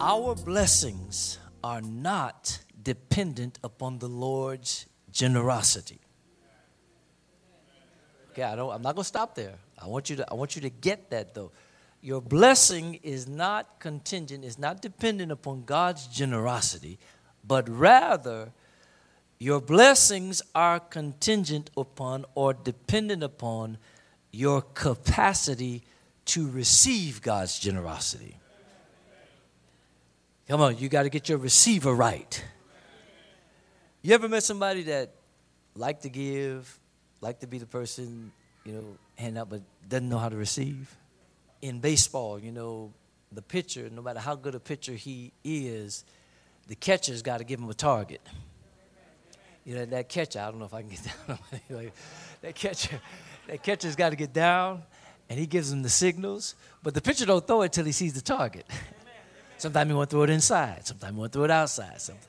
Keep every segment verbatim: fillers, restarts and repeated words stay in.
Our blessings are not dependent upon the Lord's generosity. Okay, I don't, I'm not going to stop there. I want you to, I want you to get that, though. Your blessing is not contingent, is not dependent upon God's generosity, but rather your blessings are contingent upon or dependent upon your capacity to receive God's generosity. Come on, you got to get your receiver right. You ever met somebody that liked to give, liked to be the person, you know, hand out, but doesn't know how to receive? In baseball, you know, the pitcher, no matter how good a pitcher he is, the catcher's got to give him a target. You know, that catcher, I don't know if I can get down. Like, that catcher, that catcher's got to get down, and he gives him the signals, but the pitcher don't throw it till he sees the target. Sometimes he want to throw it inside. Sometimes he want to throw it outside. Sometimes.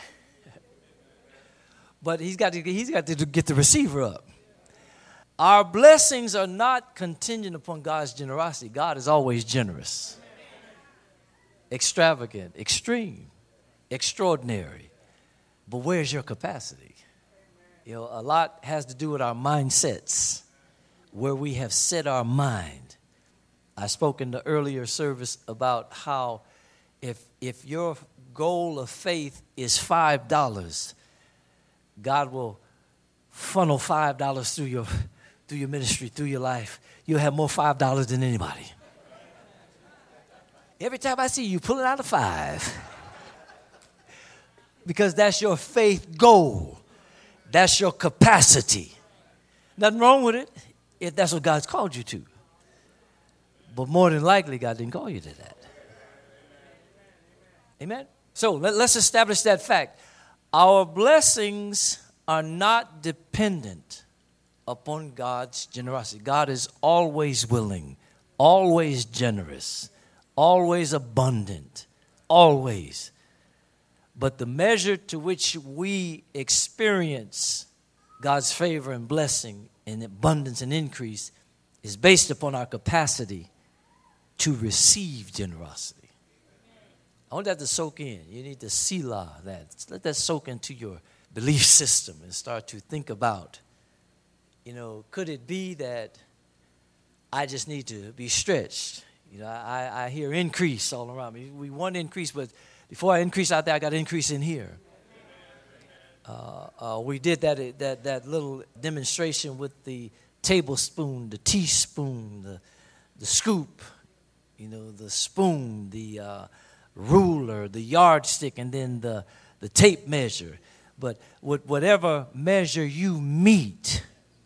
But he's got to he's got to get the receiver up. Our blessings are not contingent upon God's generosity. God is always generous, extravagant, extreme, extraordinary. But where's your capacity? You know, a lot has to do with our mindsets, where we have set our mind. I spoke in the earlier service about how if if your goal of faith is five dollars, God will funnel five dollars through your through your ministry, through your life. You'll have more five dollars than anybody. Every time I see you pulling out a five, because that's your faith goal. That's your capacity. Nothing wrong with it if that's what God's called you to. But more than likely, God didn't call you to that. Amen? So let, let's establish that fact. Our blessings are not dependent upon God's generosity. God is always willing, always generous, always abundant, always. But the measure to which we experience God's favor and blessing and abundance and increase is based upon our capacity to receive generosity. I want that to soak in. You need to selah that. Let that soak into your belief system and start to think about, you know, could it be that I just need to be stretched? You know, I, I hear increase all around me. We want increase, but before I increase out there, I got to increase in here. Uh, uh, we did that, that that little demonstration with the tablespoon, the teaspoon, the the scoop, you know, the spoon, the uh, ruler, the yardstick, and then the the tape measure. But with whatever measure you meet,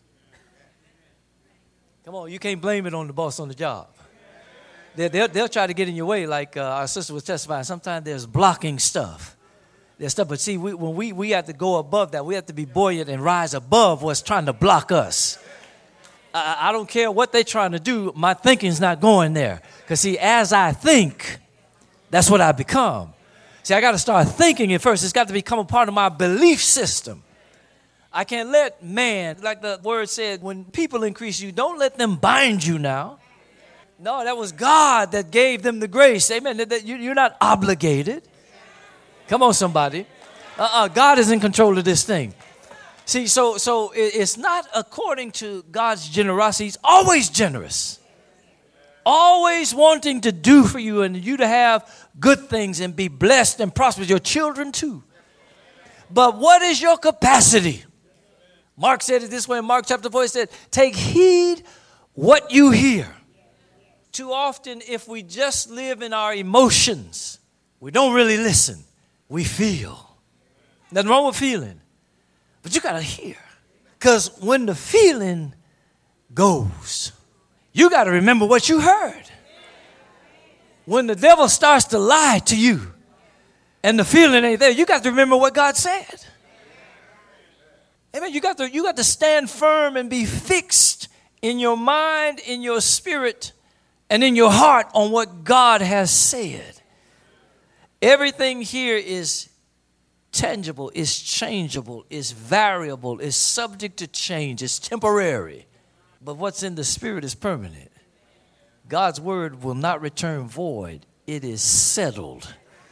come on, you can't blame it on the boss on the job. They'll, they'll, they'll try to get in your way, like uh, our sister was testifying. Sometimes there's blocking stuff. There's stuff, but see, we, when we, we have to go above that, we have to be buoyant and rise above what's trying to block us. I, I don't care what they're trying to do. My thinking's not going there. Because, see, as I think, that's what I become. See, I got to start thinking it first. It's got to become a part of my belief system. I can't let man, like the word said, when people increase you, don't let them bind you now. No, that was God that gave them the grace. Amen. That you're not obligated. Come on, somebody. Uh-uh, God is in control of this thing. See, so so it's not according to God's generosity. He's always generous. Always wanting to do for you and you to have good things and be blessed and prosperous. Your children too. But what is your capacity? Mark said it this way in Mark chapter four. He said, take heed what you hear. Too often, if we just live in our emotions, we don't really listen. We feel. Nothing wrong with feeling. But you got to hear. Because when the feeling goes, you got to remember what you heard. When the devil starts to lie to you and the feeling ain't there, you got to remember what God said. Amen. You got to, you got to stand firm and be fixed in your mind, in your spirit, and in your heart on what God has said. Everything here is tangible, is changeable, is variable, is subject to change, is temporary. But what's in the spirit is permanent. God's word will not return void. It is settled.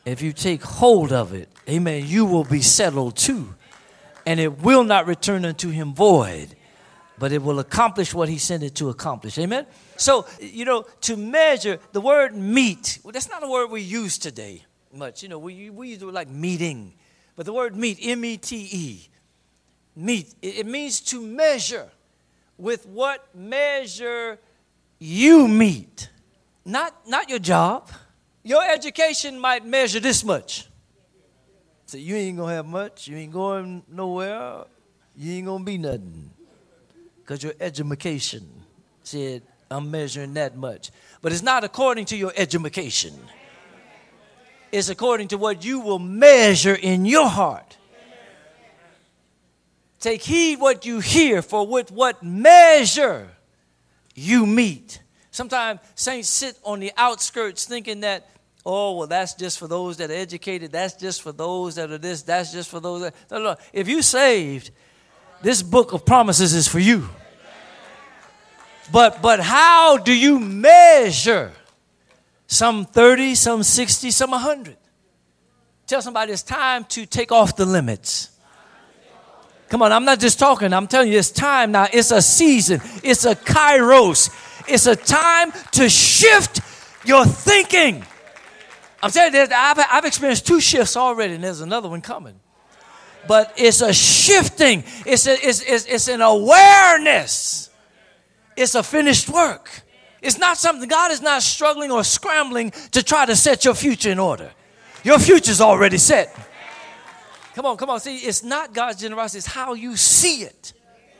If you take hold of it, amen, you will be settled too. And it will not return unto him void, but it will accomplish what he sent it to accomplish. Amen? So, you know, to measure, the word meet, well, that's not a word we use today much. You know, we, we use it like meeting. But the word meet, M E T E, meet, it, it means to measure with what measure you meet. Not, not your job. Your education might measure this much. So you ain't going to have much. You ain't going nowhere. You ain't going to be nothing. Because your education said, I'm measuring that much. But it's not according to your education. It's according to what you will measure in your heart. Take heed what you hear, for with what measure you meet. Sometimes saints sit on the outskirts thinking that, oh, well, that's just for those that are educated. That's just for those that are this. That's just for those that. No, no. If you saved, this book of promises is for you. But but how do you measure? Some thirty, some sixty, some one hundred. Tell somebody it's time to take off the limits. Come on, I'm not just talking. I'm telling you, it's time now. It's a season. It's a kairos. It's a time to shift your thinking. I'm telling you, I've, I've experienced two shifts already, and there's another one coming. But it's a shifting. It's, a, it's, it's, it's an awareness. It's a finished work. It's not something, God is not struggling or scrambling to try to set your future in order. Your future's already set. Come on, come on. See, it's not God's generosity. It's how you see it.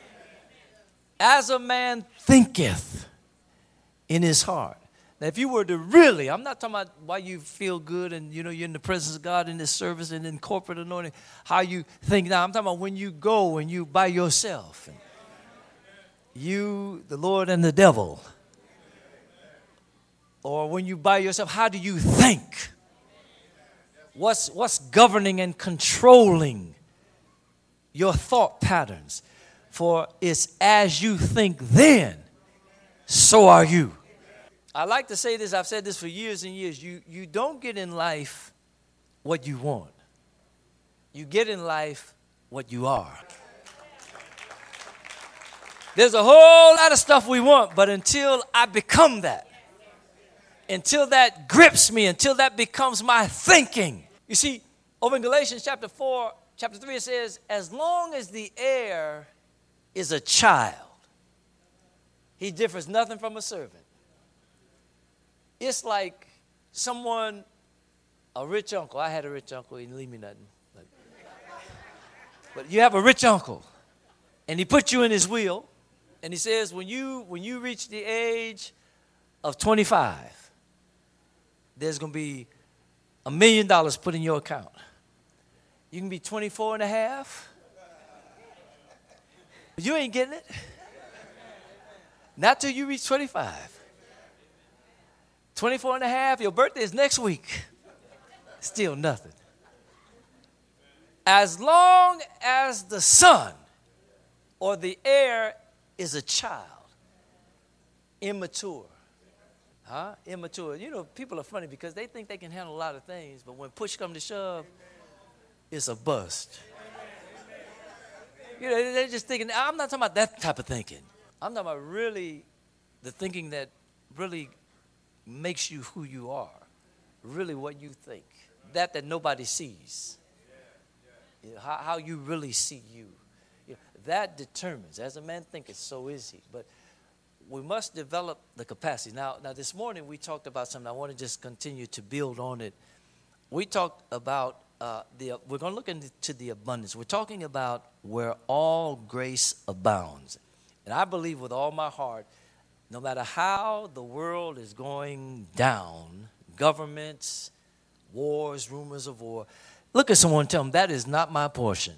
As a man thinketh in his heart. Now, if you were to really, I'm not talking about why you feel good and, you know, you're in the presence of God in this service and in corporate anointing, how you think now. I'm talking about when you go and you by yourself. You, the Lord, and the devil. Or when you by yourself, how do you think? What's, what's governing and controlling your thought patterns? For it's as you think then, so are you. I like to say this. I've said this for years and years. You, you don't get in life what you want. You get in life what you are. There's a whole lot of stuff we want, but until I become that, until that grips me, until that becomes my thinking. You see, over in Galatians chapter four, chapter three, it says, as long as the heir is a child, he differs nothing from a servant. It's like someone, a rich uncle. I had a rich uncle. He didn't leave me nothing. But, but you have a rich uncle, and he put you in his will, and he says, when you when you reach the age of twenty-five, there's going to be a million dollars put in your account. You can be twenty-four and a half. But you ain't getting it. Not till you reach twenty-five. twenty-four and a half, your birthday is next week. Still nothing. As long as the son or the heir is a child, immature. Huh? Immature. You know, people are funny because they think they can handle a lot of things, but when push comes to shove, it's a bust. You know, they're just thinking, I'm not talking about that type of thinking. I'm talking about really the thinking that really makes you who you are, really what you think, that that nobody sees, you know, how, how you really see you. You know, that determines, as a man thinketh, so is he. But we must develop the capacity. Now, now this morning we talked about something. I want to just continue to build on it. We talked about, uh, the. we're going to look into the abundance. We're talking about where all grace abounds. And I believe with all my heart, no matter how the world is going down, governments, wars, rumors of war, look at someone and tell them, that is not my portion.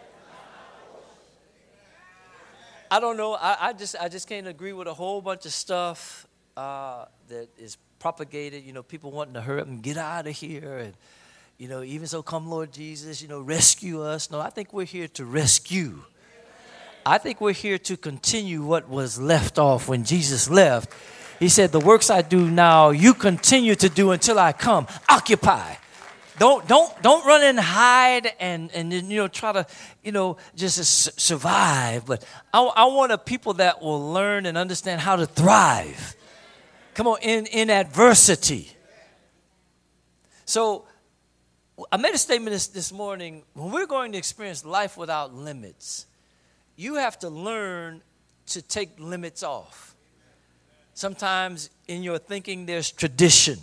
I don't know. I, I just I just can't agree with a whole bunch of stuff uh, that is propagated. You know, people wanting to hurry up and get out of here. And, you know, even so, come Lord Jesus, you know, rescue us. No, I think we're here to rescue. I think we're here to continue what was left off when Jesus left. He said, the works I do now, you continue to do until I come. Occupy. Don't don't don't run and hide and and you know try to you know just s- survive. But I, I want a people that will learn and understand how to thrive. Come on, in in adversity. So I made a statement this, this morning. When we're going to experience life without limits, you have to learn to take limits off. Sometimes in your thinking there's tradition.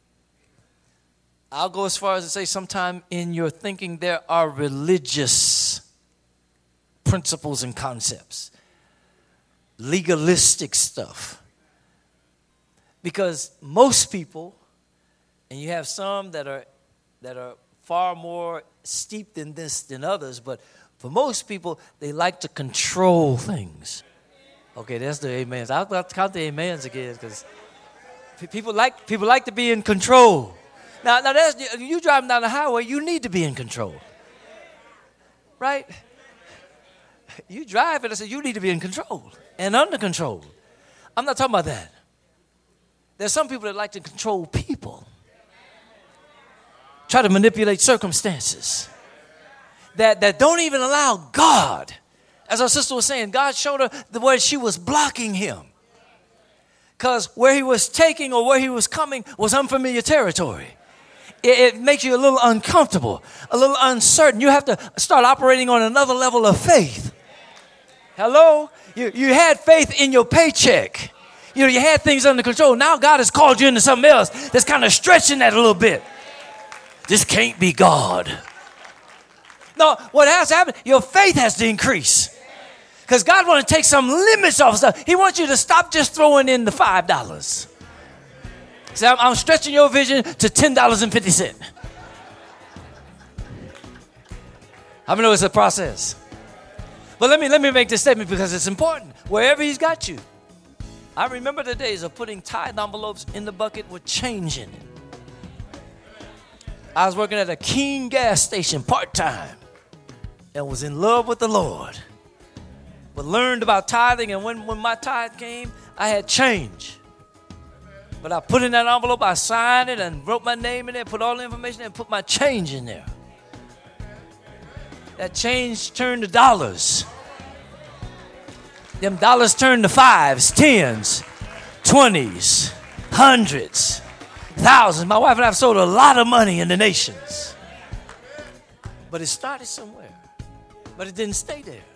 I'll go as far as to say sometimes in your thinking there are religious principles and concepts, legalistic stuff. Because most people, and you have some that are that are far more steeped in this than others, but for most people, they like to control things. Okay, that's the amens. I'll have to count the amens again because people like people like to be in control. Now, now that's, you driving down the highway, you need to be in control, right? You drive it, I said you need to be in control and under control. I'm not talking about that. There's some people that like to control people, try to manipulate circumstances, that, that don't even allow God. As our sister was saying, God showed her the way she was blocking him. Because where he was taking or where he was coming was unfamiliar territory. It, it makes you a little uncomfortable, a little uncertain. You have to start operating on another level of faith. Hello? You, you had faith in your paycheck. You know, you had things under control. Now God has called you into something else that's kind of stretching that a little bit. This can't be God. No, what has to happen? Your faith has to increase. Because God wants to take some limits off stuff. He wants you to stop just throwing in the five dollars. See, I'm, I'm stretching your vision to ten dollars and fifty cents. How many know it's a process? But let me, let me make this statement because it's important. Wherever he's got you. I remember the days of putting tithe envelopes in the bucket with change in it. I was working at a King gas station part-time and was in love with the Lord. But learned about tithing, and when, when my tithe came, I had change. But I put in that envelope, I signed it and wrote my name in there, put all the information in, and put my change in there. That change turned to dollars. Them dollars turned to fives, tens, twenties, hundreds, thousands. My wife and I have sold a lot of money in the nations. But it started somewhere. But it didn't stay there.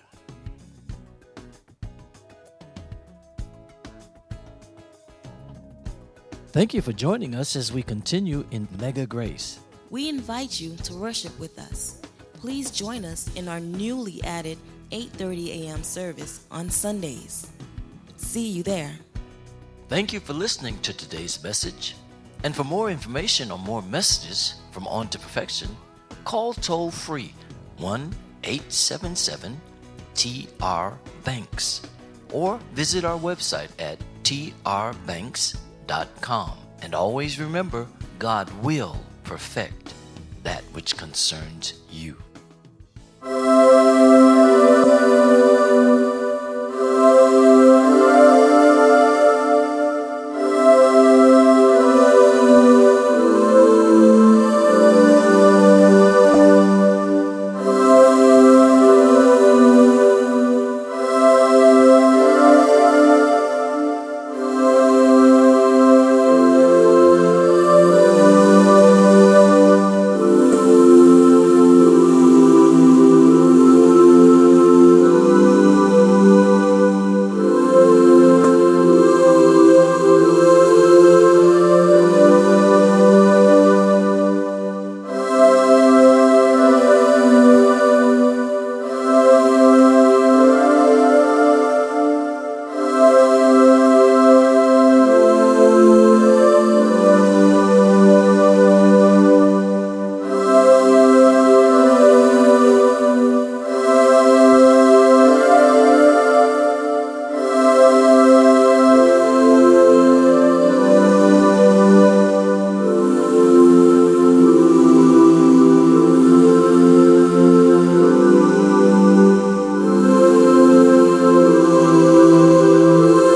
Thank you for joining us as we continue in Mega Grace. We invite you to worship with us. Please join us in our newly added eight thirty a.m. service on Sundays. See you there. Thank you for listening to today's message. And for more information or more messages from On to Perfection, call toll free one eight seven seven T R Banks or visit our website at T R banks dot com. And always remember, God will perfect that which concerns you.